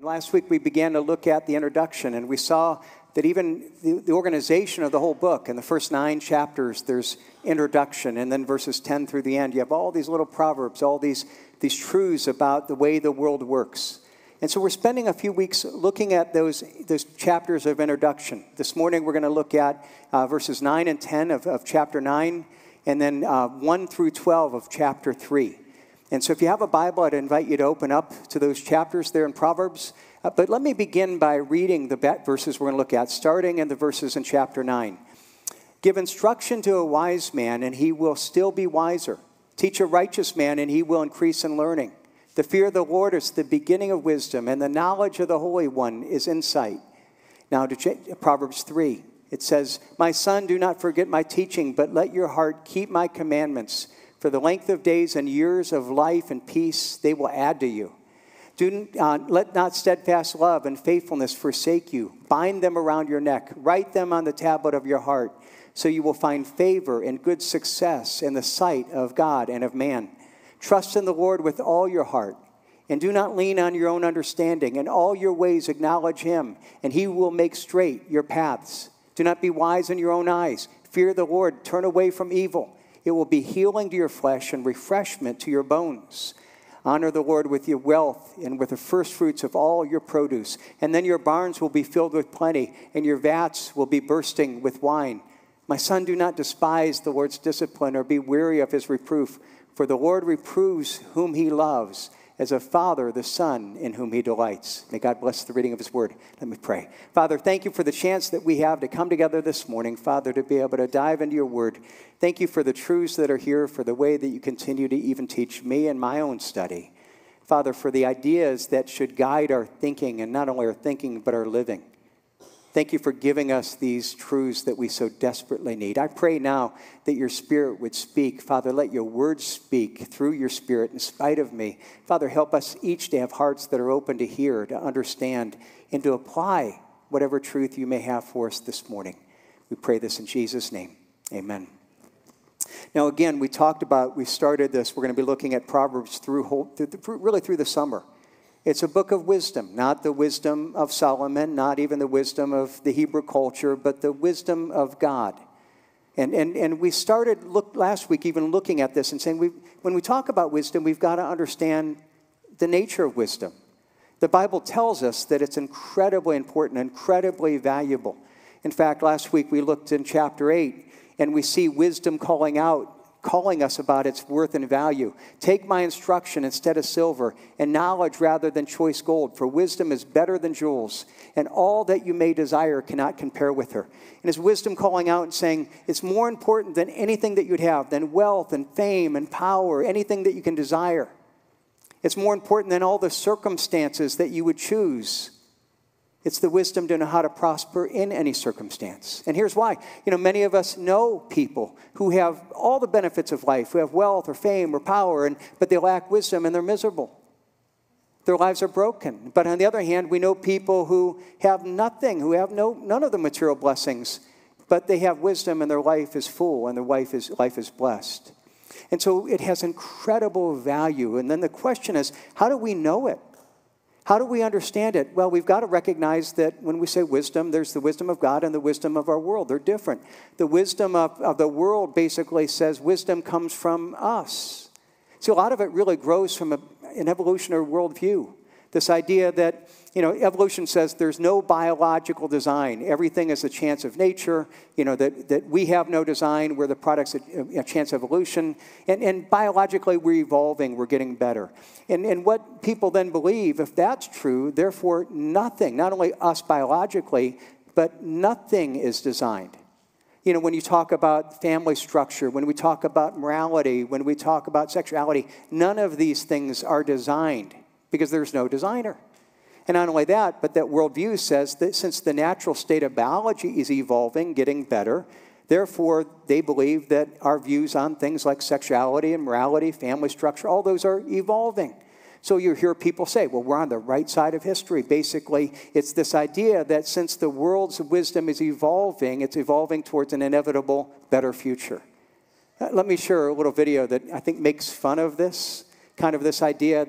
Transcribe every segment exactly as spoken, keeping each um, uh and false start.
last week we began to look at the introduction, and we saw that even the, the organization of the whole book, in the first nine chapters, there's introduction, and then verses ten through the end, you have all these little proverbs, all these, these truths about the way the world works. And so we're spending a few weeks looking at those, those chapters of introduction. This morning we're going to look at uh, verses nine and ten of, of chapter nine, and then uh, one through twelve of chapter three. And so if you have a Bible, I'd invite you to open up to those chapters there in Proverbs. Uh, but let me begin by reading the verses we're going to look at, starting in the verses in chapter nine. Give instruction to a wise man, and he will still be wiser. Teach a righteous man, and he will increase in learning. The fear of the Lord is the beginning of wisdom, and the knowledge of the Holy One is insight. Now to Proverbs three, it says, My son, do not forget my teaching, but let your heart keep my commandments. For the length of days and years of life and peace they will add to you. Do, uh, let not steadfast love and faithfulness forsake you. Bind them around your neck. Write them on the tablet of your heart, so you will find favor and good success in the sight of God and of man. Trust in the Lord with all your heart, and do not lean on your own understanding. In all your ways acknowledge him, and he will make straight your paths. Do not be wise in your own eyes. Fear the Lord. Turn away from evil. It will be healing to your flesh and refreshment to your bones. Honor the Lord with your wealth and with the first fruits of all your produce. And then your barns will be filled with plenty, and your vats will be bursting with wine. My son, do not despise the Lord's discipline or be weary of his reproof. For the Lord reproves whom he loves, as a father the son in whom he delights. May God bless the reading of his word. Let me pray. Father, thank you for the chance that we have to come together this morning, Father, to be able to dive into your word. Thank you for the truths that are here, for the way that you continue to even teach me in my own study. Father, for the ideas that should guide our thinking, and not only our thinking, but our living. Thank you for giving us these truths that we so desperately need. I pray now that your Spirit would speak. Father, let your words speak through your Spirit in spite of me. Father, help us each to have hearts that are open to hear, to understand, and to apply whatever truth you may have for us this morning. We pray this in Jesus' name. Amen. Now, again, we talked about, we started this, we're going to be looking at Proverbs through, whole, through the, really through the summer. It's a book of wisdom, not the wisdom of Solomon, not even the wisdom of the Hebrew culture, but the wisdom of God. And and and we started look last week even looking at this and saying, we when we talk about wisdom, we've got to understand the nature of wisdom. The Bible tells us that it's incredibly important, incredibly valuable. In fact, last week we looked in chapter eight, and we see wisdom calling out, calling us about its worth and value. Take my instruction instead of silver, and knowledge rather than choice gold, for wisdom is better than jewels, and all that you may desire cannot compare with her. And is wisdom calling out and saying, it's more important than anything that you'd have, than wealth and fame and power, anything that you can desire. It's more important than all the circumstances that you would choose. It's the wisdom to know how to prosper in any circumstance. And here's why. You know, many of us know people who have all the benefits of life, who have wealth or fame or power, and but they lack wisdom and they're miserable. Their lives are broken. But on the other hand, we know people who have nothing, who have no none of the material blessings, but they have wisdom and their life is full and their life is, life is blessed. And so it has incredible value. And then the question is, how do we know it? How do we understand it? Well, we've got to recognize that when we say wisdom, there's the wisdom of God and the wisdom of our world. They're different. The wisdom of, of the world basically says wisdom comes from us. See, a lot of it really grows from a, an evolutionary worldview. This idea that, you know, evolution says there's no biological design. Everything is a chance of nature. You know, that, that we have no design. We're the products of a chance of evolution. And, and biologically, we're evolving. We're getting better. And, and what people then believe, if that's true, therefore nothing, not only us biologically, but nothing is designed. You know, when you talk about family structure, when we talk about morality, when we talk about sexuality, none of these things are designed because there's no designer. And not only that, but that worldview says that since the natural state of biology is evolving, getting better, therefore they believe that our views on things like sexuality and morality, family structure, all those are evolving. So you hear people say, well, we're on the right side of history. Basically, it's this idea that since the world's wisdom is evolving, it's evolving towards an inevitable better future. Uh, let me share a little video that I think makes fun of this, kind of this idea that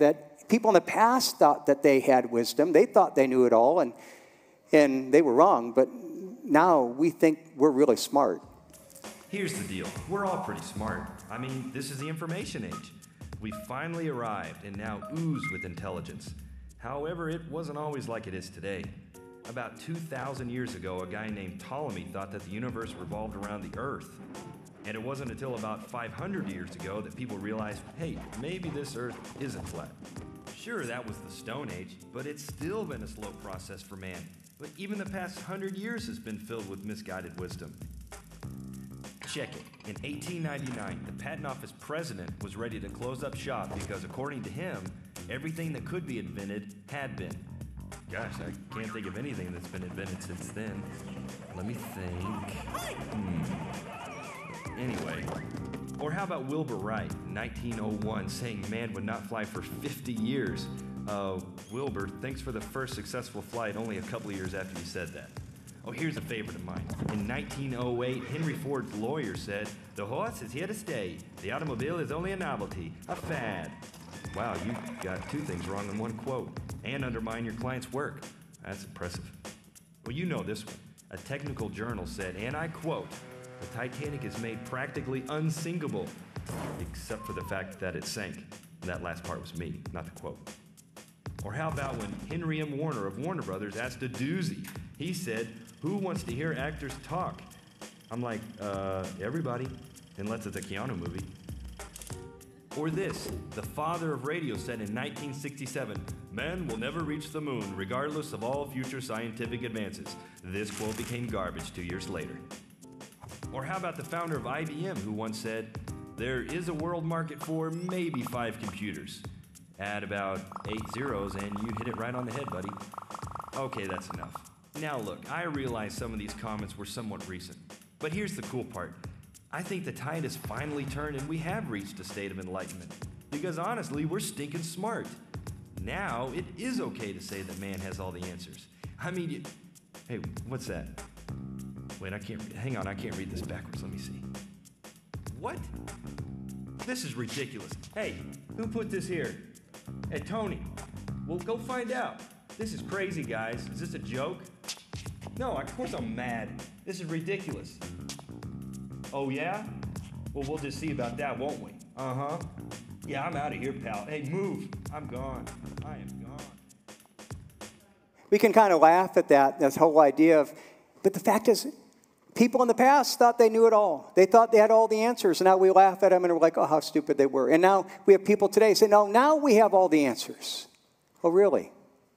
people in the past thought that they had wisdom. They thought they knew it all, and, and they were wrong. But now we think we're really smart. Here's the deal. We're all pretty smart. I mean, this is the information age. We finally arrived and now ooze with intelligence. However, it wasn't always like it is today. About two thousand years ago, a guy named Ptolemy thought that the universe revolved around the Earth. And it wasn't until about five hundred years ago that people realized, hey, maybe this Earth isn't flat. Sure, that was the Stone Age, but it's still been a slow process for man. But even the past hundred years has been filled with misguided wisdom. Check it. In eighteen ninety-nine, the Patent Office president was ready to close up shop because, according to him, everything that could be invented had been. Gosh, I can't think of anything that's been invented since then. Let me think. Hmm. Anyway. Or how about Wilbur Wright in nineteen oh one saying man would not fly for fifty years? Uh, Wilbur, thanks for the first successful flight only a couple of years after you said that. Oh, here's a favorite of mine. In nineteen oh eight, Henry Ford's lawyer said, the horse is here to stay. The automobile is only a novelty, a fad. Wow, you got two things wrong in one quote. And undermine your client's work. That's impressive. Well, you know this one. A technical journal said, and I quote, the Titanic is made practically unsinkable, except for the fact that it sank. That last part was me, not the quote. Or how about when Henry M. Warner of Warner Brothers asked a doozy? He said, who wants to hear actors talk? I'm like, uh, everybody, unless it's a Keanu movie. Or this, the father of radio said in nineteen sixty-seven, man will never reach the moon regardless of all future scientific advances. This quote became garbage two years later. Or how about the founder of I B M who once said, there is a world market for maybe five computers. Add about eight zeros and you hit it right on the head, buddy. Okay, that's enough. Now look, I realize some of these comments were somewhat recent, but here's the cool part. I think the tide has finally turned and we have reached a state of enlightenment. Because honestly, we're stinking smart. Now, it is okay to say that man has all the answers. I mean, you, hey, what's that? Wait, I can't, hang on, I can't read this backwards, let me see. What? This is ridiculous. Hey, who put this here? Hey, Tony, well, go find out. This is crazy, guys. Is this a joke? No, of course I'm mad. This is ridiculous. Oh, yeah? Well, we'll just see about that, won't we? Uh-huh. Yeah, I'm out of here, pal. Hey, move. I'm gone. I am gone. We can kind of laugh at that, this whole idea of, but the fact is, people in the past thought they knew it all. They thought they had all the answers, and now we laugh at them and we're like, oh, how stupid they were. And now we have people today say, no, now we have all the answers. Oh, really?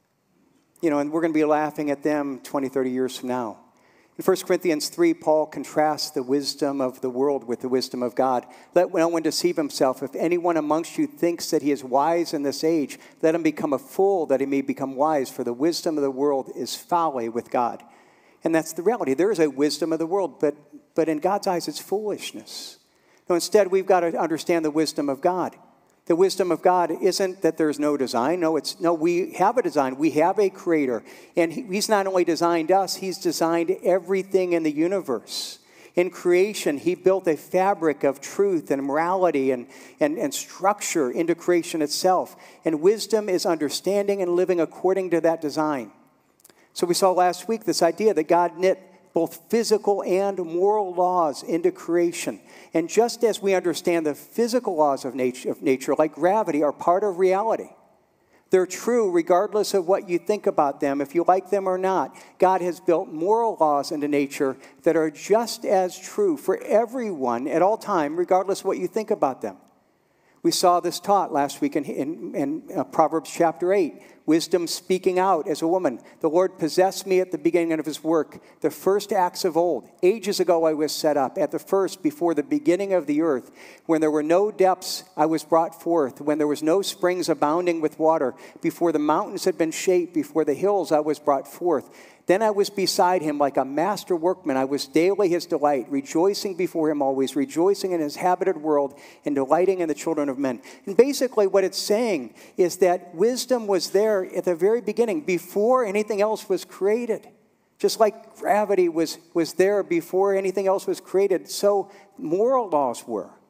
You know, and we're going to be laughing at them twenty, thirty years from now. In First Corinthians three, Paul contrasts the wisdom of the world with the wisdom of God. Let no one deceive himself. If anyone amongst you thinks that he is wise in this age, let him become a fool that he may become wise, for the wisdom of the world is folly with God. And that's the reality. There is a wisdom of the world, but, but in God's eyes, it's foolishness. No, instead, we've got to understand the wisdom of God. The wisdom of God isn't that there's no design. No, it's no. We have a design. We have a creator. And he, he's not only designed us, he's designed everything in the universe. In creation, he built a fabric of truth and morality and, and, and structure into creation itself. And wisdom is understanding and living according to that design. So we saw last week this idea that God knit both physical and moral laws into creation. And just as we understand the physical laws of nature, of nature, like gravity, are part of reality, they're true regardless of what you think about them, if you like them or not. God has built moral laws into nature that are just as true for everyone at all time, regardless of what you think about them. We saw this taught last week in, in, in uh, Proverbs chapter eight. Wisdom speaking out as a woman. The Lord possessed me at the beginning of his work. The first acts of old. Ages ago I was set up. At the first, before the beginning of the earth. When there were no depths, I was brought forth. When there was no springs abounding with water. Before the mountains had been shaped. Before the hills, I was brought forth. Then I was beside him like a master workman. I was daily his delight, rejoicing before him always, rejoicing in his habited world, and delighting in the children of men. And basically what it's saying is that wisdom was there at the very beginning, before anything else was created. Just like gravity was, was there before anything else was created, so moral laws were.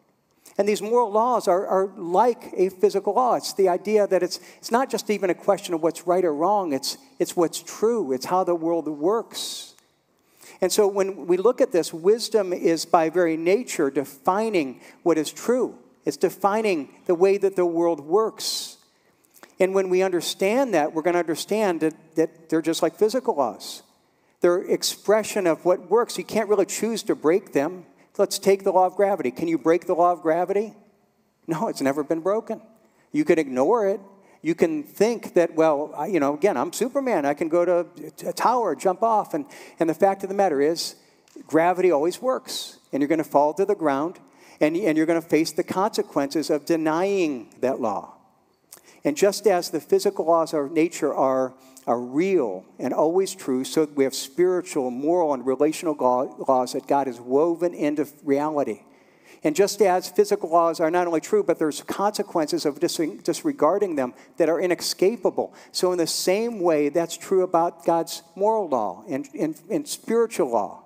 And these moral laws are, are like a physical law. It's the idea that it's, it's not just even a question of what's right or wrong. It's, it's what's true. It's how the world works. And so when we look at this, wisdom is by very nature defining what is true. It's defining the way that the world works. And when we understand that, we're going to understand that, that they're just like physical laws. They're expression of what works. You can't really choose to break them. Let's take the law of gravity. Can you break the law of gravity? No, it's never been broken. You can ignore it. You can think that, well, I, you know, again, I'm Superman. I can go to a tower, jump off. And, and the fact of the matter is, gravity always works. And you're going to fall to the ground. And, and you're going to face the consequences of denying that law. And just as the physical laws of nature are, are real and always true, so we have spiritual, moral, and relational laws that God has woven into reality. And just as physical laws are not only true, but there's consequences of disregarding them that are inescapable. So in the same way, that's true about God's moral law and, and, and spiritual law.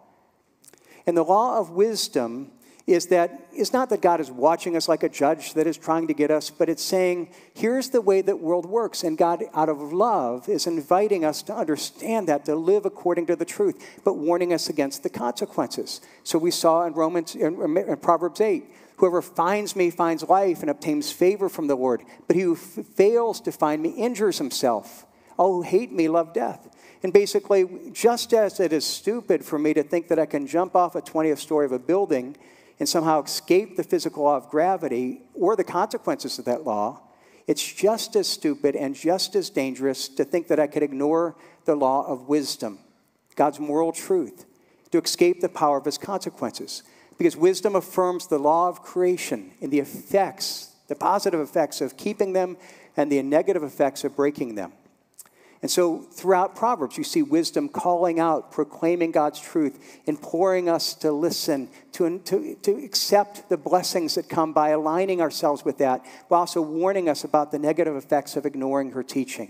And the law of wisdom is that it's not that God is watching us like a judge that is trying to get us, but it's saying, here's the way that world works. And God, out of love, is inviting us to understand that, to live according to the truth, but warning us against the consequences. So we saw in Romans, in, in Proverbs eight, whoever finds me finds life and obtains favor from the Lord, but he who f- fails to find me injures himself. All who hate me love death. And basically, just as it is stupid for me to think that I can jump off a twentieth story of a building and somehow escape the physical law of gravity or the consequences of that law, it's just as stupid and just as dangerous to think that I could ignore the law of wisdom, God's moral truth, to escape the power of his consequences. Because wisdom affirms the law of creation and the effects, the positive effects of keeping them and the negative effects of breaking them. And so throughout Proverbs, you see wisdom calling out, proclaiming God's truth, imploring us to listen, to, to, to accept the blessings that come by aligning ourselves with that, while also warning us about the negative effects of ignoring her teaching.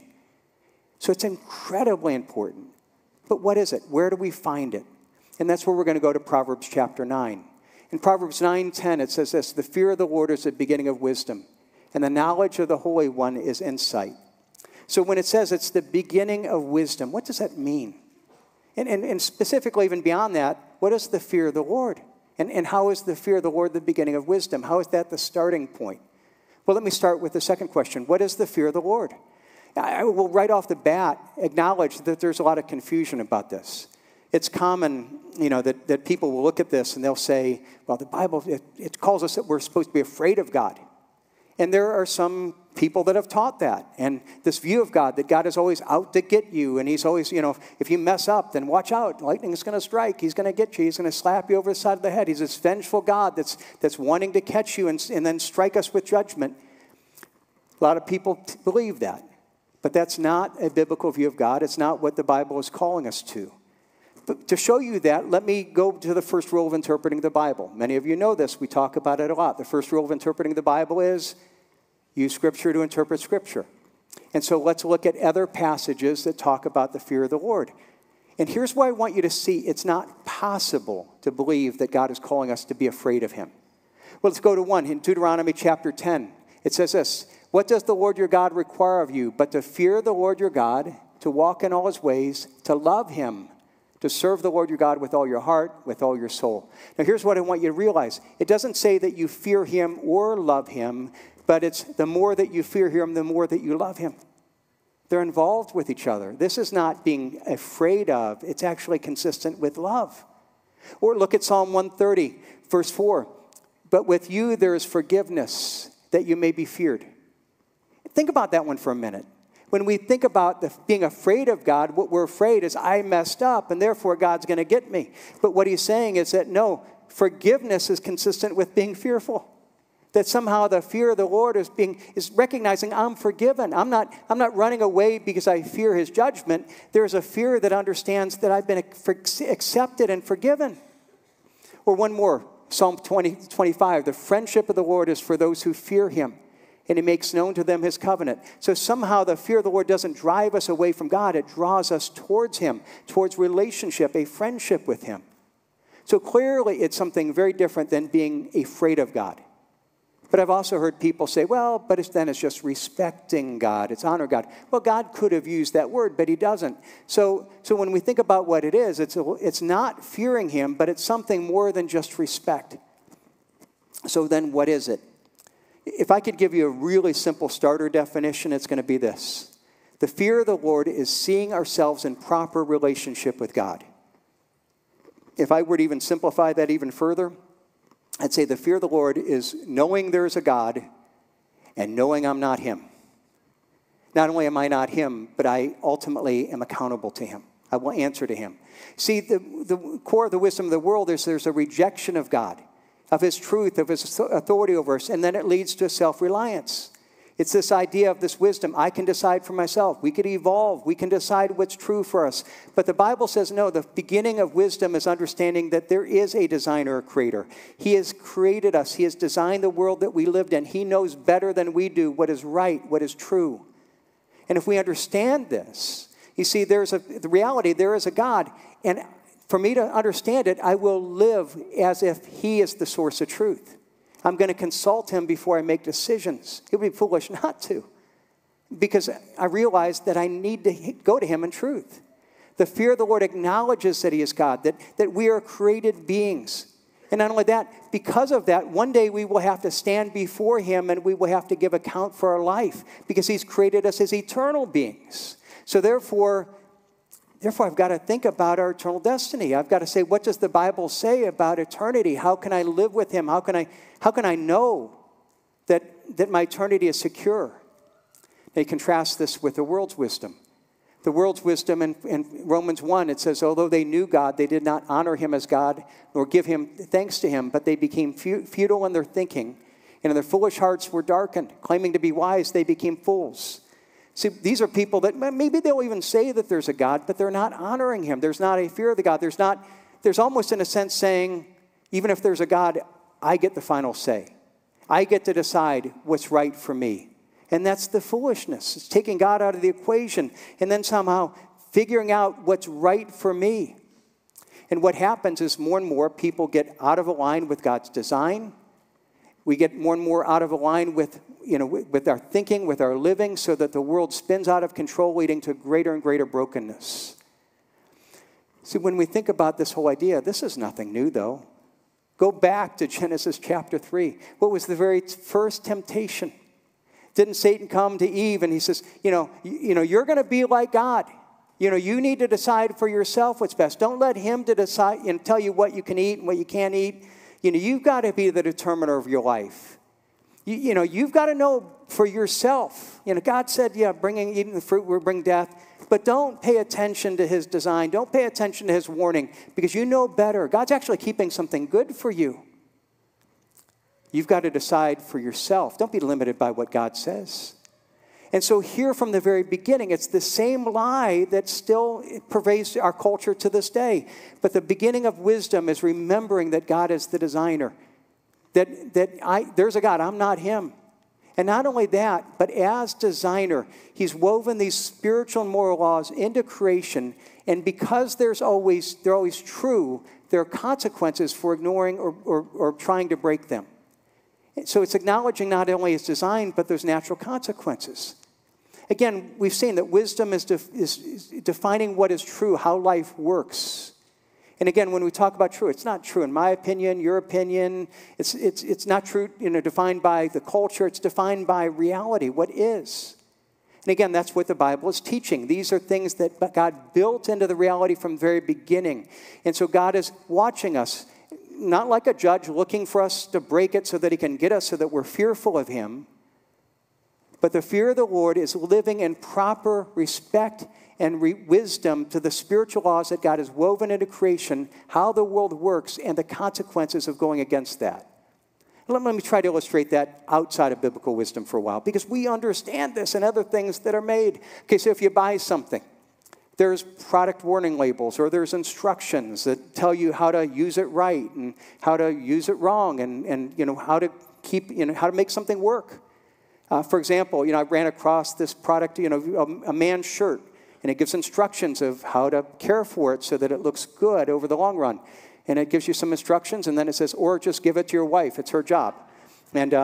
So it's incredibly important. But what is it? Where do we find it? And that's where we're going to go to Proverbs chapter nine. In Proverbs nine ten, it says this, "The fear of the Lord is the beginning of wisdom, and the knowledge of the Holy One is insight." So when it says it's the beginning of wisdom, what does that mean? And, and, and specifically, even beyond that, what is the fear of the Lord? And, and how is the fear of the Lord the beginning of wisdom? How is that the starting point? Well, let me start with the second question. What is the fear of the Lord? I will right off the bat acknowledge that there's a lot of confusion about this. It's common, you know, that, that people will look at this and they'll say, well, the Bible, it, it calls us that we're supposed to be afraid of God. And there are some people that have taught that. And this view of God, that God is always out to get you. And he's always, you know, if, if you mess up, then watch out. Lightning is going to strike. He's going to get you. He's going to slap you over the side of the head. He's this vengeful God that's, that's wanting to catch you and, and then strike us with judgment. A lot of people t- believe that. But that's not a biblical view of God. It's not what the Bible is calling us to. But to show you that, let me go to the first rule of interpreting the Bible. Many of you know this. We talk about it a lot. The first rule of interpreting the Bible is use Scripture to interpret Scripture. And so let's look at other passages that talk about the fear of the Lord. And here's why I want you to see it's not possible to believe that God is calling us to be afraid of him. Well, let's go to one. In Deuteronomy chapter ten, it says this, "What does the Lord your God require of you but to fear the Lord your God, to walk in all his ways, to love him, to serve the Lord your God with all your heart, with all your soul." Now, here's what I want you to realize. It doesn't say that you fear him or love him, but it's the more that you fear him, the more that you love him. They're involved with each other. This is not being afraid of. It's actually consistent with love. Or look at Psalm one thirty, verse four. "But with you there is forgiveness, that you may be feared." Think about that one for a minute. When we think about the, being afraid of God, what we're afraid is I messed up and therefore God's going to get me. But what he's saying is that no, forgiveness is consistent with being fearful. That somehow the fear of the Lord is being is recognizing I'm forgiven. I'm not, I'm not running away because I fear his judgment. There's a fear that understands that I've been accepted and forgiven. Or one more, Psalm twenty, twenty-five. "The friendship of the Lord is for those who fear him, and he makes known to them his covenant." So somehow the fear of the Lord doesn't drive us away from God. It draws us towards him, towards relationship, a friendship with him. So clearly it's something very different than being afraid of God. But I've also heard people say, well, but it's, then it's just respecting God. It's honor God. Well, God could have used that word, but he doesn't. So, so when we think about what it is, it's, a, it's not fearing him, but it's something more than just respect. So then what is it? If I could give you a really simple starter definition, it's going to be this. The fear of the Lord is seeing ourselves in proper relationship with God. If I were to even simplify that even further, I'd say the fear of the Lord is knowing there is a God and knowing I'm not him. Not only am I not him, but I ultimately am accountable to him. I will answer to him. See, the, the core of the wisdom of the world is there's a rejection of God, of his truth, of his authority over us, and then it leads to self-reliance. It's this idea of this wisdom. I can decide for myself. We could evolve. We can decide what's true for us. But the Bible says, no, the beginning of wisdom is understanding that there is a designer, a creator. He has created us. He has designed the world that we lived in. He knows better than we do what is right, what is true. And if we understand this, you see, there's a, the reality, there is a God. And for me to understand it, I will live as if he is the source of truth. I'm going to consult him before I make decisions. It would be foolish not to, because I realize that I need to go to him in truth. The fear of the Lord acknowledges that he is God, that, that we are created beings. And not only that, because of that, one day we will have to stand before him and we will have to give account for our life, because he's created us as eternal beings. So therefore, Therefore, I've got to think about our eternal destiny. I've got to say, what does the Bible say about eternity? How can I live with him? How can I, how can I know that, that my eternity is secure? They contrast this with the world's wisdom. The world's wisdom in, in Romans one, it says, although they knew God, they did not honor him as God, nor give him thanks to him, but they became futile in their thinking, and their foolish hearts were darkened. Claiming to be wise, they became fools. See, these are people that maybe they'll even say that there's a God, but they're not honoring him. There's not a fear of the God. There's not, there's almost in a sense saying, even if there's a God, I get the final say. I get to decide what's right for me. And that's the foolishness. It's taking God out of the equation and then somehow figuring out what's right for me. And what happens is more and more people get out of line with God's design. We get more and more out of line with You know, with our thinking, with our living, so that the world spins out of control, leading to greater and greater brokenness. See, when we think about this whole idea, this is nothing new, though. Go back to Genesis chapter three. What was the very first temptation? Didn't Satan come to Eve and he says, you know, you, you know, you're going to be like God. You know, you need to decide for yourself what's best. Don't let him to decide and tell you what you can eat and what you can't eat. You know, you've got to be the determiner of your life. You, you know, you've got to know for yourself. You know, God said, yeah, bringing eating the fruit will bring death. But don't pay attention to his design. Don't pay attention to his warning, because you know better. God's actually keeping something good for you. You've got to decide for yourself. Don't be limited by what God says. And so here from the very beginning, it's the same lie that still pervades our culture to this day. But the beginning of wisdom is remembering that God is the designer. That, that I, there's a God, I'm not him. And not only that, but as designer, he's woven these spiritual and moral laws into creation. And because there's always, they're always true, there are consequences for ignoring or, or, or trying to break them. So it's acknowledging not only his design, but there's natural consequences. Again, we've seen that wisdom is, def, is, is defining what is true, how life works. And again, when we talk about true, it's not true in my opinion, your opinion. It's, it's, it's not true, you know, defined by the culture. It's defined by reality, what is. And again, that's what the Bible is teaching. These are things that God built into the reality from the very beginning. And so God is watching us, not like a judge looking for us to break it so that he can get us so that we're fearful of him. But the fear of the Lord is living in proper respect and re- wisdom to the spiritual laws that God has woven into creation, how the world works, and the consequences of going against that. Let, let me try to illustrate that outside of biblical wisdom for a while, because we understand this and other things that are made. Okay, so if you buy something, there's product warning labels, or there's instructions that tell you how to use it right and how to use it wrong, and, and you know, how to keep, you know, how to make something work. Uh, for example, you know, I ran across this product, you know, a, a man's shirt. And it gives instructions of how to care for it so that it looks good over the long run. And it gives you some instructions, and then it says, or just give it to your wife. It's her job. And uh,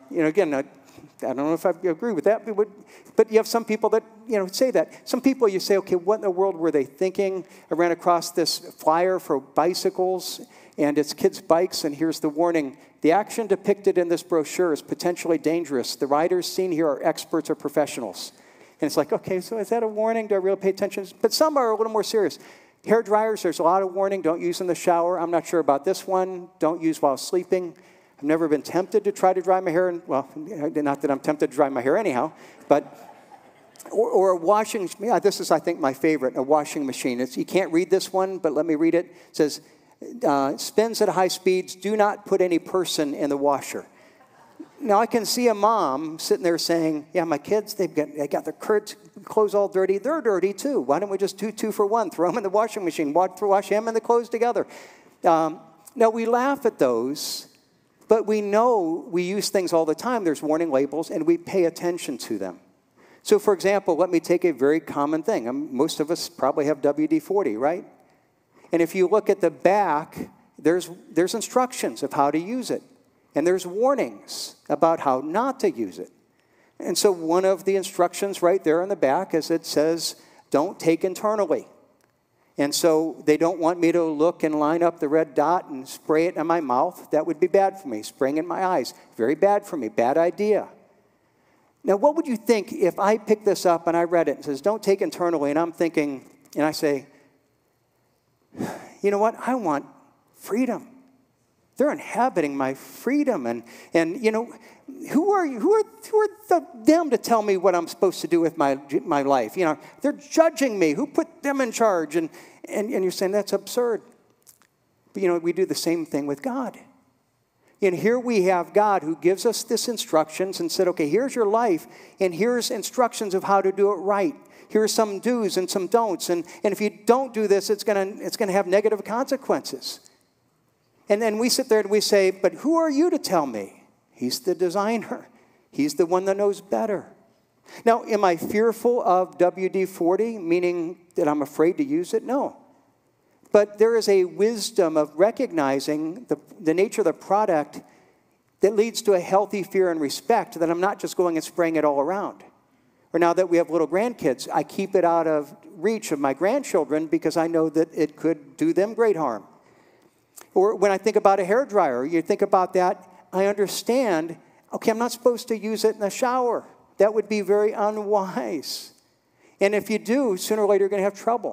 You know, again, I, I don't know if I agree with that, but, but you have some people that, you know, say that. Some people you say, okay, what in the world were they thinking? I ran across this flyer for bicycles, and it's kids' bikes, and here's the warning. The action depicted in this brochure is potentially dangerous. The riders seen here are experts or professionals. And it's like, okay, so is that a warning? Do I really pay attention? But some are a little more serious. Hair dryers, there's a lot of warning. Don't use in the shower. I'm not sure about this one. Don't use while sleeping. I've never been tempted to try to dry my hair. And, well, not that I'm tempted to dry my hair anyhow. But, or, or a washing, yeah, this is, I think, my favorite, a washing machine. It's, you can't read this one, but let me read it. It says, uh, spins at high speeds. Do not put any person in the washer. Now, I can see a mom sitting there saying, yeah, my kids, they've got, they got their clothes all dirty. They're dirty, too. Why don't we just do two for one? Throw them in the washing machine. Wash, wash him and the clothes together. Um, now, we laugh at those, but we know we use things all the time. There's warning labels, and we pay attention to them. So, for example, let me take a very common thing. Um, most of us probably have W D forty, right? And if you look at the back, there's, there's instructions of how to use it. And there's warnings about how not to use it. And so one of the instructions right there on the back is it says, don't take internally. And so they don't want me to look and line up the red dot and spray it in my mouth. That would be bad for me. Spraying in my eyes, very bad for me, bad idea. Now, what would you think if I picked this up and I read it and it says, don't take internally, and I'm thinking, and I say, you know what, I want freedom. They're inhabiting my freedom. And, and you know, who are you? Who are, who are the, them to tell me what I'm supposed to do with my, my life? You know, they're judging me. Who put them in charge? And, and, and you're saying that's absurd. But, you know, we do the same thing with God. And here we have God who gives us this instructions and said, okay, here's your life, and here's instructions of how to do it right. Here's some do's and some don'ts. And, and if you don't do this, it's going to it's going to have negative consequences. And then we sit there and we say, but who are you to tell me? He's the designer. He's the one that knows better. Now, am I fearful of W D forty, meaning that I'm afraid to use it? No. But there is a wisdom of recognizing the, the nature of the product that leads to a healthy fear and respect, that I'm not just going and spraying it all around. Or now that we have little grandkids, I keep it out of reach of my grandchildren because I know that it could do them great harm. Or when I think about a hairdryer, you think about that, I understand, okay, I'm not supposed to use it in the shower. That would be very unwise. And if you do, sooner or later you're going to have trouble.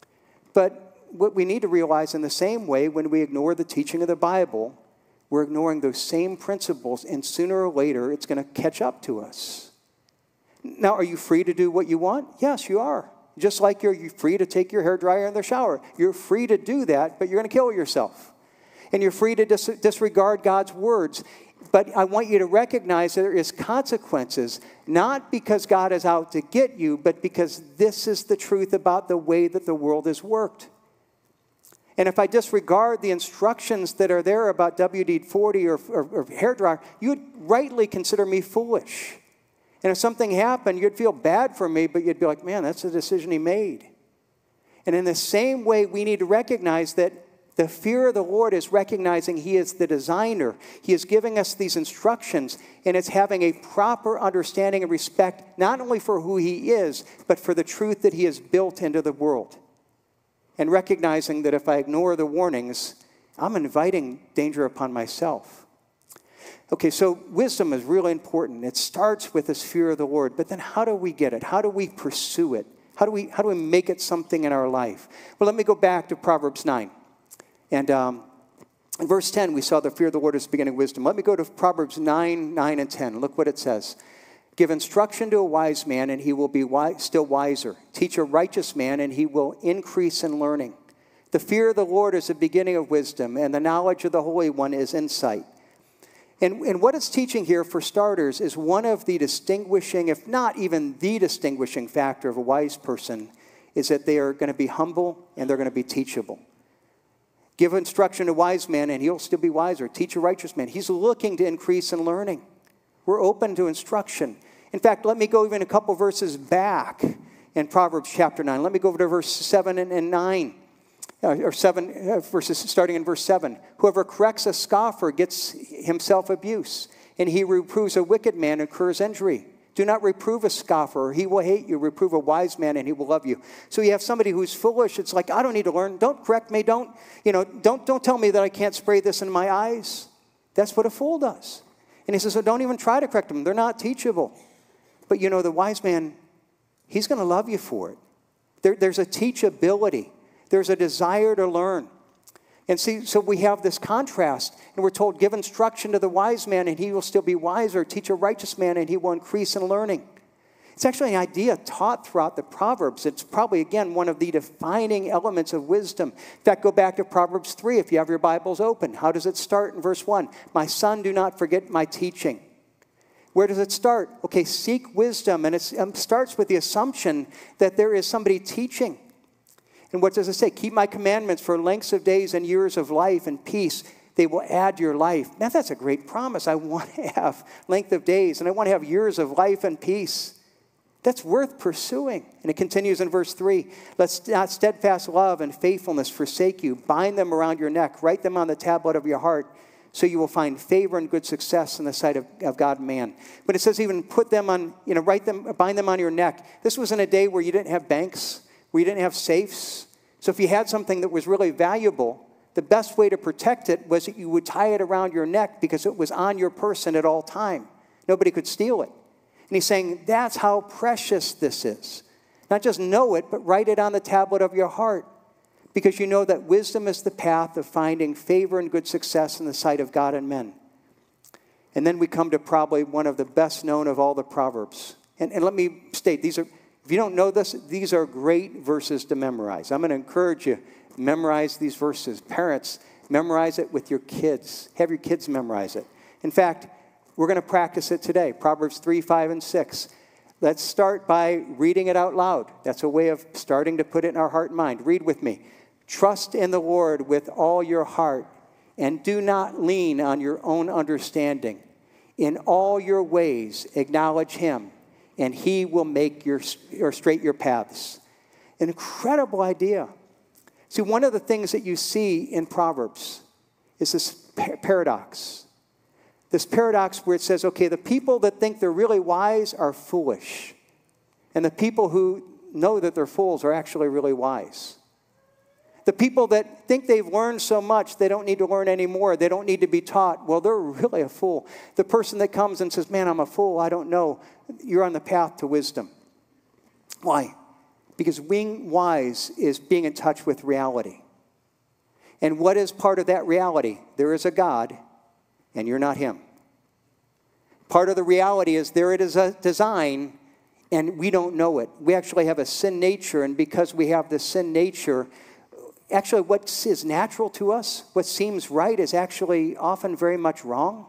But what we need to realize in the same way, when we ignore the teaching of the Bible, we're ignoring those same principles, and sooner or later it's going to catch up to us. Now, are you free to do what you want? Yes, you are. Just like you're free to take your hairdryer in the shower. You're free to do that, but you're going to kill yourself. And you're free to dis- disregard God's words. But I want you to recognize that there is consequences, not because God is out to get you, but because this is the truth about the way that the world has worked. And if I disregard the instructions that are there about W D forty or, or, or hairdryer, you would rightly consider me foolish. And if something happened, you'd feel bad for me, but you'd be like, man, that's a decision he made. And in the same way, we need to recognize that the fear of the Lord is recognizing He is the designer. He is giving us these instructions, and it's having a proper understanding and respect, not only for who He is, but for the truth that He has built into the world. And recognizing that if I ignore the warnings, I'm inviting danger upon myself. Okay, so wisdom is really important. It starts with this fear of the Lord, but then how do we get it? How do we pursue it? How do we, how do we make it something in our life? Well, let me go back to Proverbs nine. And um, in verse ten, we saw the fear of the Lord is the beginning of wisdom. Let me go to Proverbs nine, nine, and ten. Look what it says. Give instruction to a wise man, and he will be wise, still wiser. Teach a righteous man, and he will increase in learning. The fear of the Lord is the beginning of wisdom, and the knowledge of the Holy One is insight. And, and what it's teaching here, for starters, is one of the distinguishing, if not even the distinguishing factor of a wise person, is that they are going to be humble and they're going to be teachable. Give instruction to a wise man, and he'll still be wiser. Teach a righteous man. He's looking to increase in learning. We're open to instruction. In fact, let me go even a couple verses back in Proverbs chapter nine. Let me go over to verse seven and, and nine. Uh, or seven uh, verses starting in verse seven. Whoever corrects a scoffer gets himself abuse, and he reproves a wicked man and incurs injury. Do not reprove a scoffer, or he will hate you. Reprove a wise man, and he will love you. So you have somebody who's foolish. It's like, I don't need to learn. Don't correct me. Don't, you know, don't, don't tell me that I can't spray this in my eyes. That's what a fool does. And he says, so don't even try to correct them. They're not teachable. But, you know, the wise man, he's going to love you for it. There, there's a teachability. There's a desire to learn. And see, so we have this contrast, and we're told, give instruction to the wise man, and he will still be wiser. Teach a righteous man, and he will increase in learning. It's actually an idea taught throughout the Proverbs. It's probably, again, one of the defining elements of wisdom. In fact, go back to Proverbs three if you have your Bibles open. How does it start in verse one? My son, do not forget my teaching. Where does it start? Okay, seek wisdom, and it um, starts with the assumption that there is somebody teaching. And what does it say? Keep my commandments for lengths of days and years of life and peace. They will add to your life. Now, that's a great promise. I want to have length of days, and I want to have years of life and peace. That's worth pursuing. And it continues in verse three. Let not steadfast love and faithfulness forsake you. Bind them around your neck. Write them on the tablet of your heart, so you will find favor and good success in the sight of, of God and man. But it says even put them on, you know, write them, bind them on your neck. This was in a day where you didn't have banks, where you didn't have safes. So if you had something that was really valuable, the best way to protect it was that you would tie it around your neck because it was on your person at all time. Nobody could steal it. And he's saying that's how precious this is. Not just know it, but write it on the tablet of your heart, because you know that wisdom is the path of finding favor and good success in the sight of God and men. And then we come to probably one of the best known of all the Proverbs. And, and let me state, these are, if you don't know this, these are great verses to memorize. I'm going to encourage you, memorize these verses. Parents, memorize it with your kids. Have your kids memorize it. In fact, we're going to practice it today. Proverbs three, five, and six. Let's start by reading it out loud. That's a way of starting to put it in our heart and mind. Read with me. Trust in the Lord with all your heart, and do not lean on your own understanding. In all your ways acknowledge him, and he will make your or straight your paths. An incredible idea. See, one of the things that you see in Proverbs is this paradox. This paradox where it says, okay, the people that think they're really wise are foolish. And the people who know that they're fools are actually really wise. The people that think they've learned so much, they don't need to learn anymore. They don't need to be taught. Well, they're really a fool. The person that comes and says, man, I'm a fool, I don't know. You're on the path to wisdom. Why? Because being wise is being in touch with reality. And what is part of that reality? There is a God, and you're not him. Part of the reality is there it is a design, and we don't know it. We actually have a sin nature, and because we have the sin nature, actually what is natural to us, what seems right, is actually often very much wrong.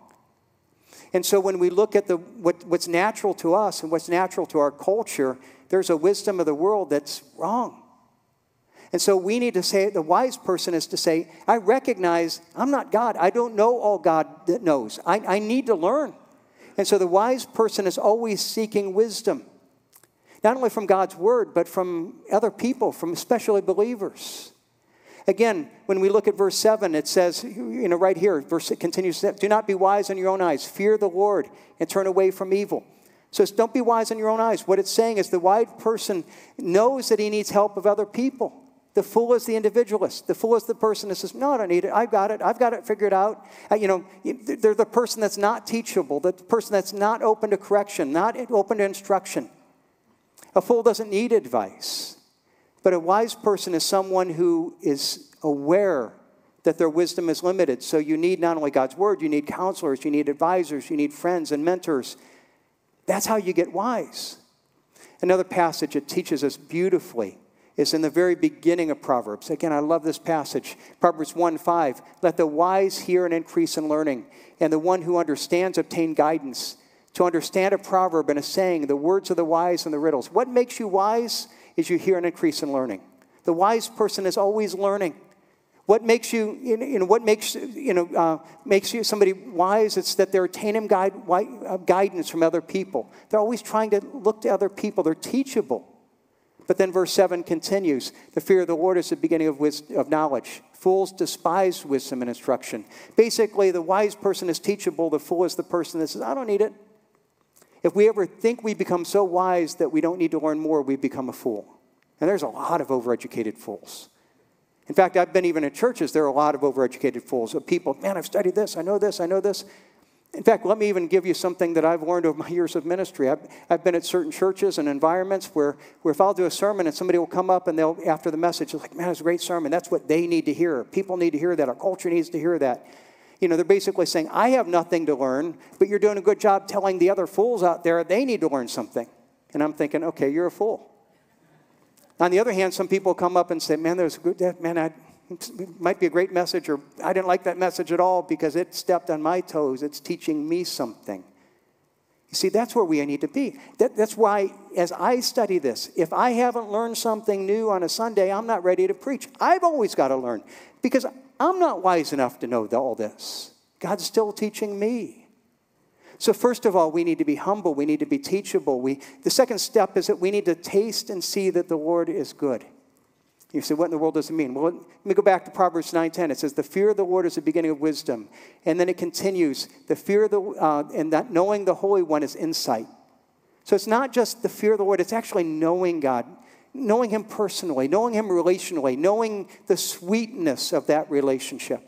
And so when we look at the what, what's natural to us and what's natural to our culture, there's a wisdom of the world that's wrong. And so we need to say, the wise person is to say, I recognize I'm not God. I don't know all God that knows. I, I need to learn. And so the wise person is always seeking wisdom, not only from God's word, but from other people, from especially believers. Again, when we look at verse seven, it says, you know, right here, verse it continues, do not be wise in your own eyes. Fear the Lord and turn away from evil. So it's don't be wise in your own eyes. What it's saying is the wise person knows that he needs help of other people. The fool is the individualist. The fool is the person that says, no, I don't need it. I've got it. I've got it figured out. Uh, you know, they're the person that's not teachable, the person that's not open to correction, not open to instruction. A fool doesn't need advice. But a wise person is someone who is aware that their wisdom is limited. So you need not only God's word, you need counselors, you need advisors, you need friends and mentors. That's how you get wise. Another passage that teaches us beautifully is in the very beginning of Proverbs. Again, I love this passage. Proverbs one five. Let the wise hear and increase in learning, and the one who understands obtain guidance. To understand a proverb and a saying, the words of the wise and the riddles. What makes you wise is you hear and increase in learning. The wise person is always learning. What makes you, you know, what makes, you know, uh, makes you somebody wise? It's that they're attaining guide, guidance from other people. They're always trying to look to other people. They're teachable. But then verse seven continues. The fear of the Lord is the beginning of, wisdom, of knowledge. Fools despise wisdom and instruction. Basically, the wise person is teachable. The fool is the person that says, I don't need it. If we ever think we become so wise that we don't need to learn more, we become a fool. And there's a lot of overeducated fools. In fact, I've been even in churches, there are a lot of overeducated fools. Of people, man, I've studied this, I know this, I know this. In fact, let me even give you something that I've learned over my years of ministry. I've, I've been at certain churches and environments where, where if I'll do a sermon and somebody will come up and they'll, after the message, they're like, man, it's a great sermon. That's what they need to hear. People need to hear that. Our culture needs to hear that. You know, they're basically saying, I have nothing to learn, but you're doing a good job telling the other fools out there they need to learn something. And I'm thinking, okay, you're a fool. On the other hand, some people come up and say, man, there's a good, man, I, it might be a great message, or I didn't like that message at all because it stepped on my toes. It's teaching me something. You see, that's where we need to be. That, that's why, as I study this, if I haven't learned something new on a Sunday, I'm not ready to preach. I've always got to learn because I'm not wise enough to know all this. God's still teaching me. So first of all, we need to be humble. We need to be teachable. We, the second step is that we need to taste and see that the Lord is good. You say, what in the world does it mean? Well, let me go back to Proverbs nine ten. It says, the fear of the Lord is the beginning of wisdom. And then it continues, the fear of the, uh, and that knowing the Holy One is insight. So it's not just the fear of the Lord, it's actually knowing God, knowing Him personally, knowing Him relationally, knowing the sweetness of that relationship.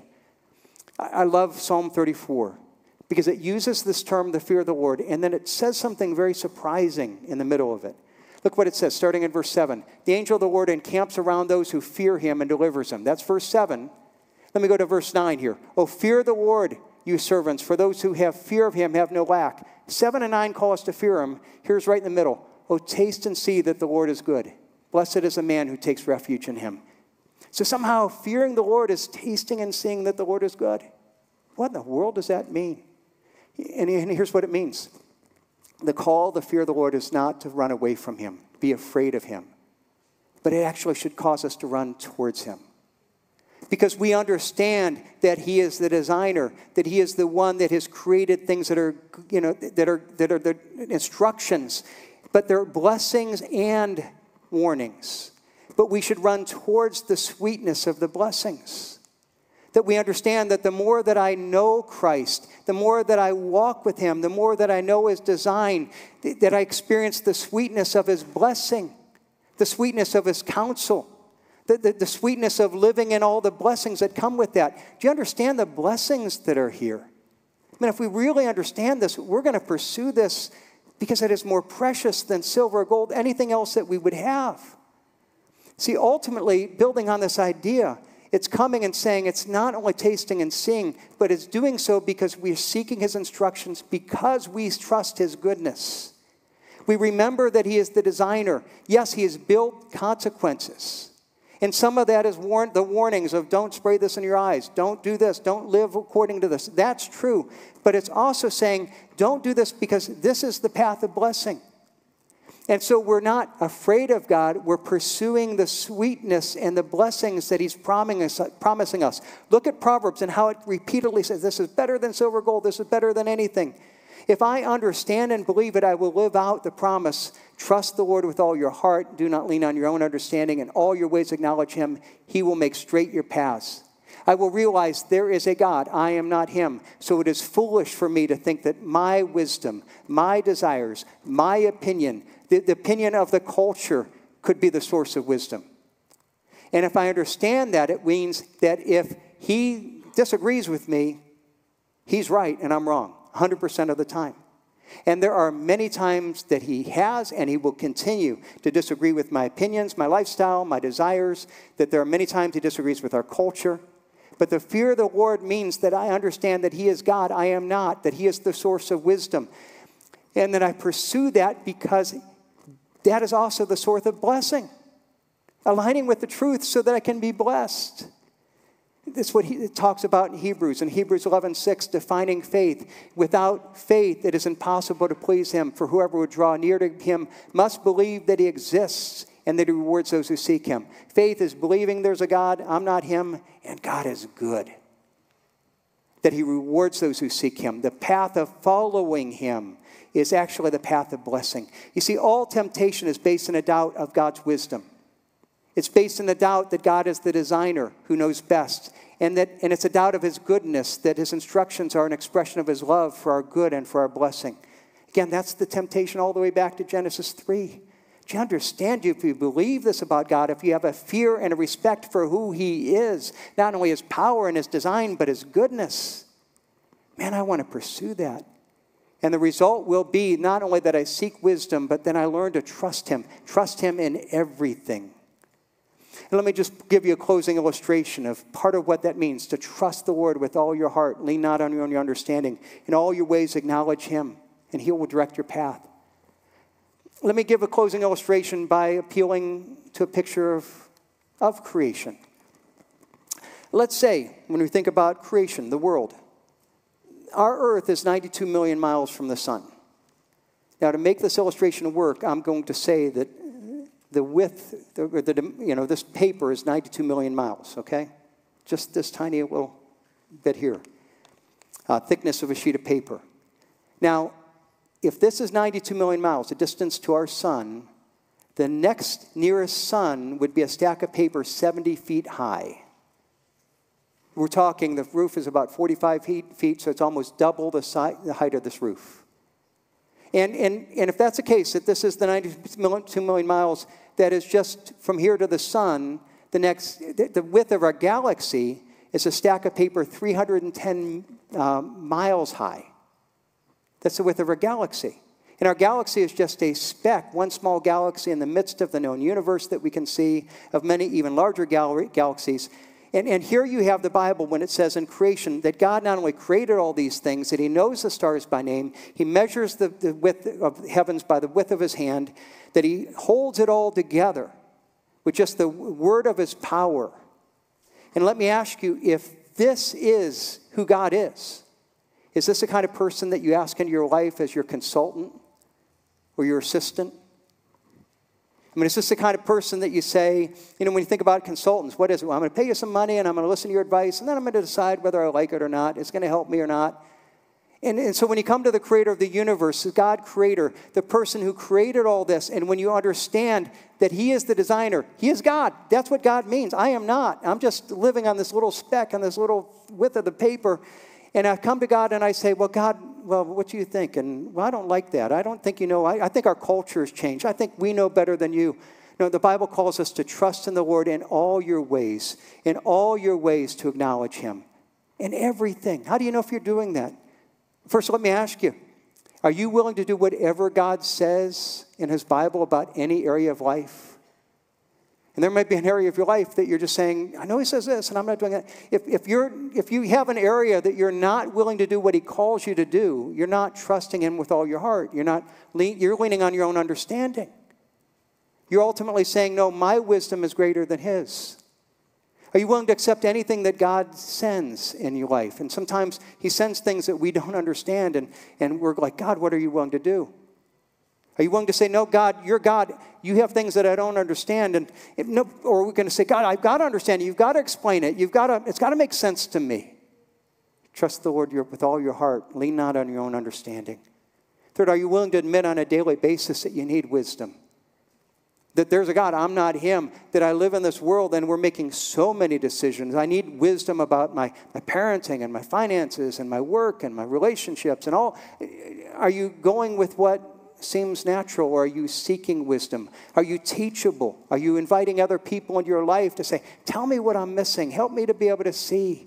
I, I love Psalm thirty-four because it uses this term, the fear of the Lord, and then it says something very surprising in the middle of it. Look what it says, starting in verse seven. The angel of the Lord encamps around those who fear Him and delivers them. That's verse seven. Let me go to verse nine here. Oh, fear the Lord, you servants, for those who have fear of Him have no lack. seven and nine call us to fear Him. Here's right in the middle. Oh, taste and see that the Lord is good. Blessed is a man who takes refuge in Him. So somehow fearing the Lord is tasting and seeing that the Lord is good. What in the world does that mean? And here's what it means. The call, the fear of the Lord, is not to run away from Him, be afraid of Him. But it actually should cause us to run towards Him. Because we understand that He is the designer, that He is the one that has created things that are, you know, that are, that are the instructions, but they're blessings and warnings. But we should run towards the sweetness of the blessings. That we understand that the more that I know Christ, the more that I walk with Him, the more that I know His design, that I experience the sweetness of His blessing, the sweetness of His counsel, the, the, the sweetness of living in all the blessings that come with that. Do you understand the blessings that are here? I mean, if we really understand this, we're going to pursue this because it is more precious than silver or gold, anything else that we would have. See, ultimately, building on this idea, it's coming and saying it's not only tasting and seeing, but it's doing so because we're seeking His instructions, because we trust His goodness. We remember that He is the designer. Yes, He has built consequences. And some of that is warn- the warnings of don't spray this in your eyes, don't do this, don't live according to this. That's true. But it's also saying don't do this because this is the path of blessing. And so we're not afraid of God. We're pursuing the sweetness and the blessings that He's promising us. Promising us. Look at Proverbs and how it repeatedly says, this is better than silver gold. This is better than anything. If I understand and believe it, I will live out the promise. Trust the Lord with all your heart. Do not lean on your own understanding. In all your ways acknowledge Him. He will make straight your paths. I will realize there is a God. I am not Him. So it is foolish for me to think that my wisdom, my desires, my opinion, the, the opinion of the culture could be the source of wisdom. And if I understand that, it means that if He disagrees with me, He's right and I'm wrong one hundred percent of the time. And there are many times that He has and He will continue to disagree with my opinions, my lifestyle, my desires, that there are many times He disagrees with our culture. But the fear of the Lord means that I understand that He is God, I am not, that He is the source of wisdom. And that I pursue that because that is also the source of blessing. Aligning with the truth so that I can be blessed. That's what he it talks about in Hebrews. In Hebrews eleven six, defining faith. Without faith, it is impossible to please Him. For whoever would draw near to Him must believe that He exists and that He rewards those who seek Him. Faith is believing there's a God, I'm not Him, and God is good. that he rewards those who seek him. The path of following him is actually the path of blessing. You see, all temptation is based in a doubt of God's wisdom. It's based in the doubt that God is the designer who knows best. And, that, and it's a doubt of his goodness, that his instructions are an expression of his love for our good and for our blessing. Again, that's the temptation all the way back to Genesis three. Do you understand? If you believe this about God, if you have a fear and a respect for who he is, not only his power and his design, but his goodness, man, I want to pursue that. And the result will be not only that I seek wisdom, but then I learn to trust him, trust him in everything. And let me just give you a closing illustration of part of what that means, to trust the Lord with all your heart, lean not on your own understanding. In all your ways acknowledge him, and he will direct your path. Let me give a closing illustration by appealing to a picture of, of creation. Let's say, when we think about creation, the world, our earth is ninety-two million miles from the sun. Now, to make this illustration work, I'm going to say that the width, the, the, you know, this paper is ninety-two million miles, okay? Just this tiny little bit here. Uh, thickness of a sheet of paper. Now, if this is ninety-two million miles, the distance to our sun, the next nearest sun would be a stack of paper seventy feet high. We're talking, the roof is about forty-five feet, so it's almost double the, si- the height of this roof. And, and, and if that's the case, that this is the ninety-two million miles, that is just from here to the sun, the next, the, the width of our galaxy is a stack of paper three hundred ten um, miles high. That's the width of our galaxy. And our galaxy is just a speck, one small galaxy in the midst of the known universe that we can see, of many even larger gal- galaxies. And, and here you have the Bible when it says in creation that God not only created all these things, that he knows the stars by name, he measures the, the width of heavens by the width of his hand, that he holds it all together with just the word of his power. And let me ask you, if this is who God is, is this the kind of person that you ask into your life as your consultant or your assistant? I mean, is this the kind of person that you say, you know, when you think about consultants, what is it? Well, I'm going to pay you some money and I'm going to listen to your advice and then I'm going to decide whether I like it or not. It's going to help me or not. And, and so when you come to the creator of the universe, the God creator, the person who created all this, and when you understand that he is the designer, he is God. That's what God means. I am not. I'm just living on this little speck, on this little width of the paper. And I come to God and I say, well, God, well, what do you think? And, well, I don't like that. I don't think you know. I, I think our culture has changed. I think we know better than you. No, the Bible calls us to trust in the Lord in all your ways, in all your ways to acknowledge him, in everything. How do you know if you're doing that? First, let me ask you, are you willing to do whatever God says in his Bible about any area of life? And there might be an area of your life that you're just saying, I know he says this, and I'm not doing that. If, if, you're, if you have an area that you're not willing to do what he calls you to do, you're not trusting him with all your heart. You're, not le- you're leaning on your own understanding. You're ultimately saying, no, my wisdom is greater than his. Are you willing to accept anything that God sends in your life? And sometimes he sends things that we don't understand, and, and we're like, God, what are you willing to do? Are you willing to say, no, God, you're God. You have things that I don't understand. And if, no, or we're going to say, God, I've got to understand it. You've got to explain it. You've got to, it's got to make sense to me. Trust the Lord with all your heart. Lean not on your own understanding. Third, are you willing to admit on a daily basis that you need wisdom? That there's a God, I'm not him, that I live in this world and we're making so many decisions. I need wisdom about my, my parenting and my finances and my work and my relationships and all. Are you going with what seems natural, or are you seeking wisdom? Are you teachable? Are you inviting other people into your life to say, tell me what I'm missing. Help me to be able to see.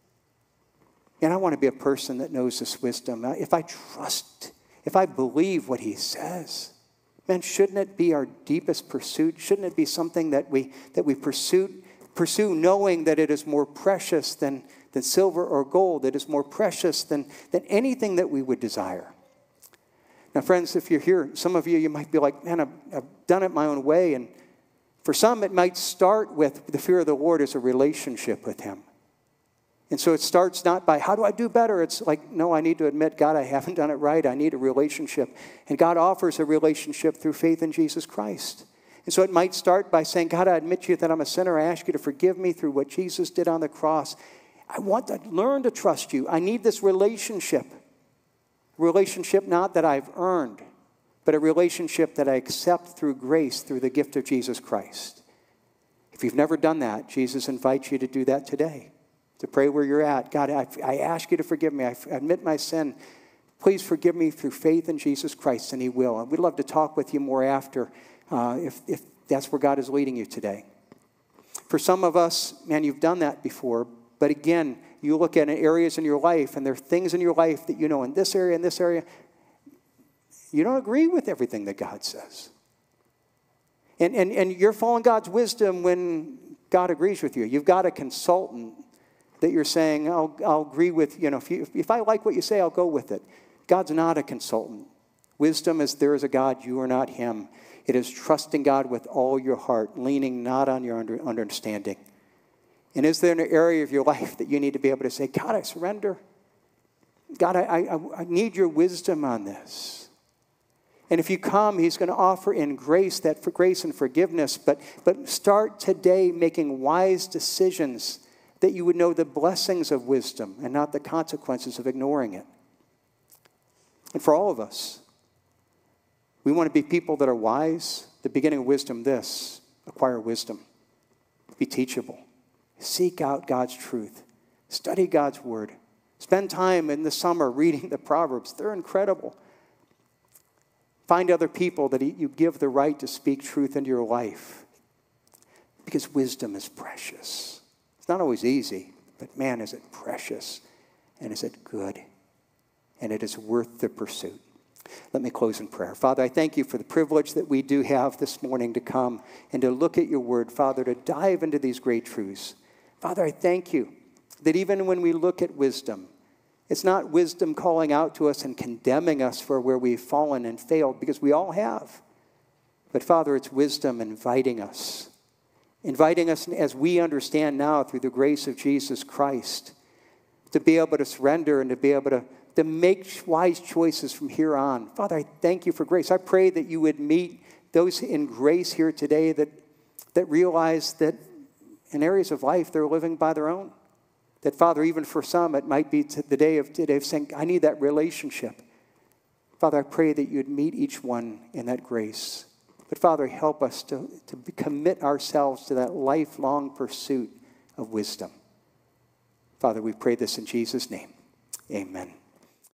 And I want to be a person that knows this wisdom. If I trust, if I believe what he says, man, shouldn't it be our deepest pursuit? Shouldn't it be something that we that we pursue, pursue knowing that it is more precious than, than silver or gold? It is more precious than, than anything that we would desire. Now, friends, if you're here, some of you, you might be like, man, I've, I've done it my own way. And for some, it might start with the fear of the Lord as a relationship with him. And so it starts not by, how do I do better? It's like, no, I need to admit, God, I haven't done it right. I need a relationship. And God offers a relationship through faith in Jesus Christ. And so it might start by saying, God, I admit to you that I'm a sinner. I ask you to forgive me through what Jesus did on the cross. I want to learn to trust you. I need this relationship. Relationship not that I've earned, but a relationship that I accept through grace, through the gift of Jesus Christ. If you've never done that, Jesus invites you to do that today, to pray where you're at. God, I, I ask you to forgive me. I admit my sin. Please forgive me through faith in Jesus Christ, and he will. And we'd love to talk with you more after uh, if, if that's where God is leading you today. For some of us, man, you've done that before, but again, you look at areas in your life, and there are things in your life that you know in this area, in this area, you don't agree with everything that God says. And, and, and you're following God's wisdom when God agrees with you. You've got a consultant that you're saying, I'll, I'll agree with, you know, if, you, if I like what you say, I'll go with it. God's not a consultant. Wisdom is there is a God, you are not him. It is trusting God with all your heart, leaning not on your under, understanding. And is there an area of your life that you need to be able to say, God, I surrender. God, I, I, I need your wisdom on this. And if you come, he's going to offer in grace, that for grace and forgiveness. But, but start today making wise decisions that you would know the blessings of wisdom and not the consequences of ignoring it. And for all of us, we want to be people that are wise. The beginning of wisdom, this, acquire wisdom. Be teachable. Seek out God's truth. Study God's word. Spend time in the summer reading the Proverbs. They're incredible. Find other people that you give the right to speak truth into your life. Because wisdom is precious. It's not always easy, but man, is it precious. And is it good. And it is worth the pursuit. Let me close in prayer. Father, I thank you for the privilege that we do have this morning to come and to look at your word, Father, to dive into these great truths. Father, I thank you that even when we look at wisdom, it's not wisdom calling out to us and condemning us for where we've fallen and failed, because we all have. But Father, it's wisdom inviting us, inviting us as we understand now through the grace of Jesus Christ, to be able to surrender and to be able to to make wise choices from here on. Father, I thank you for grace. I pray that you would meet those in grace here today that, that realize that in areas of life they're living by their own. That, Father, even for some, it might be the day of today of saying, I need that relationship. Father, I pray that you would meet each one in that grace. But, Father, help us to, to commit ourselves to that lifelong pursuit of wisdom. Father, we pray this in Jesus' name. Amen.